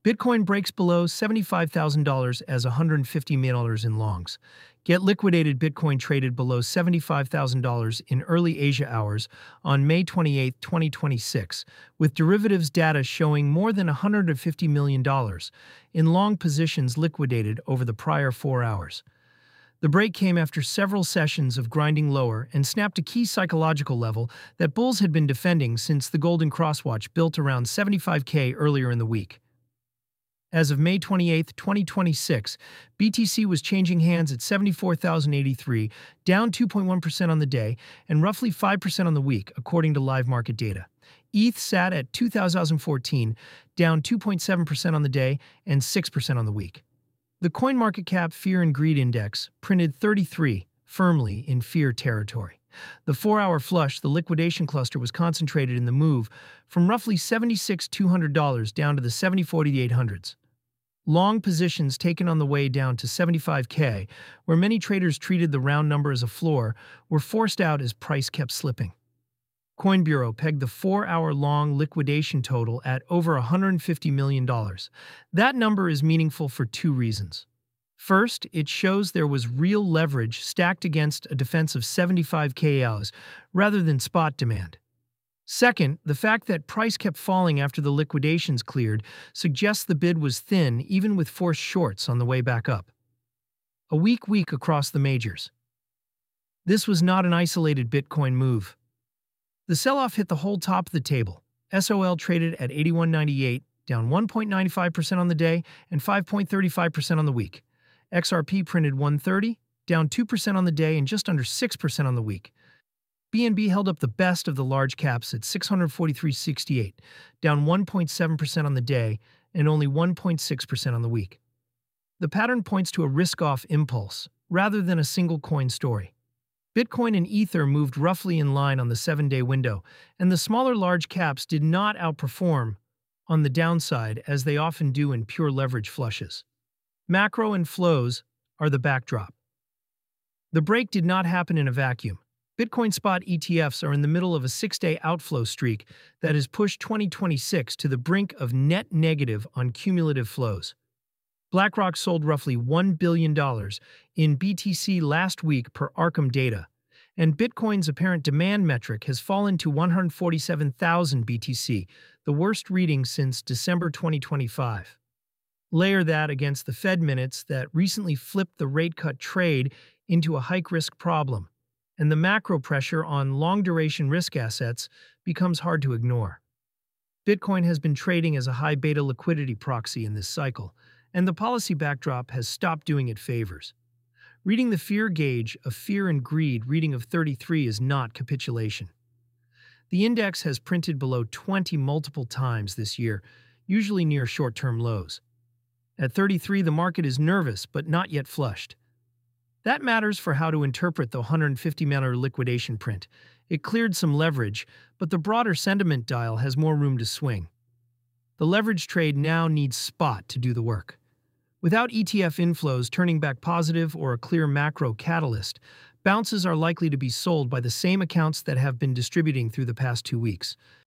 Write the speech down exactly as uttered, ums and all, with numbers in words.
Bitcoin breaks below seventy-five thousand dollars as one hundred fifty million dollars in longs. Get liquidated Bitcoin traded below seventy-five thousand dollars in early Asia hours on May twenty-eighth, twenty twenty-six, with derivatives data showing more than one hundred fifty million dollars in long positions liquidated over the prior four hours. The break came after several sessions of grinding lower and snapped a key psychological level that bulls had been defending since the Golden Crosswatch built around seventy-five K earlier in the week. As of May twenty-eighth, twenty twenty-six, B T C was changing hands at seventy-four thousand eighty-three, down two point one percent on the day and roughly five percent on the week, according to live market data. E T H sat at two thousand fourteen, down two point seven percent on the day and six percent on the week. The CoinMarketCap Fear and Greed Index printed thirty-three, firmly in fear territory. The four-hour flush, the liquidation cluster, was concentrated in the move from roughly seventy-six thousand two hundred dollars down to the seventy-four thousand eight hundred dollars. Long positions taken on the way down to seventy-five K, where many traders treated the round number as a floor, were forced out as price kept slipping. Coin Bureau pegged the four-hour long liquidation total at over one hundred fifty million dollars. That number is meaningful for two reasons. First, it shows there was real leverage stacked against a defense of seventy-five K Ls rather than spot demand. Second, the fact that price kept falling after the liquidations cleared suggests the bid was thin even with forced shorts on the way back up. A weak week across the majors. This was not an isolated Bitcoin move. The sell-off hit the whole top of the table. S O L traded at eighty-one ninety-eight, down one point nine five percent on the day and five point three five percent on the week. X R P printed one thirty, down two percent on the day and just under six percent on the week. B N B held up the best of the large caps at six hundred forty-three sixty-eight, down one point seven percent on the day and only one point six percent on the week. The pattern points to a risk-off impulse, rather than a single coin story. Bitcoin and Ether moved roughly in line on the seven-day window, and the smaller large caps did not outperform on the downside as they often do in pure leverage flushes. Macro and flows are the backdrop. The break did not happen in a vacuum. Bitcoin spot E T Fs are in the middle of a six-day outflow streak that has pushed twenty twenty-six to the brink of net negative on cumulative flows. BlackRock sold roughly one billion dollars in B T C last week per Arkham data, and Bitcoin's apparent demand metric has fallen to one hundred forty-seven thousand B T C, the worst reading since December twenty twenty-five. Layer that against the Fed minutes that recently flipped the rate cut trade into a hike-risk problem, and the macro pressure on long-duration risk assets becomes hard to ignore. Bitcoin has been trading as a high beta liquidity proxy in this cycle, and the policy backdrop has stopped doing it favors. Reading the fear gauge of fear and greed reading of thirty-three is not capitulation. The index has printed below twenty multiple times this year, usually near short-term lows. At thirty-three, the market is nervous but not yet flushed. That matters for how to interpret the one hundred fifty million dollars liquidation print. It cleared some leverage, but the broader sentiment dial has more room to swing. The leverage trade now needs spot to do the work. Without E T F inflows turning back positive or a clear macro catalyst, bounces are likely to be sold by the same accounts that have been distributing through the past two weeks.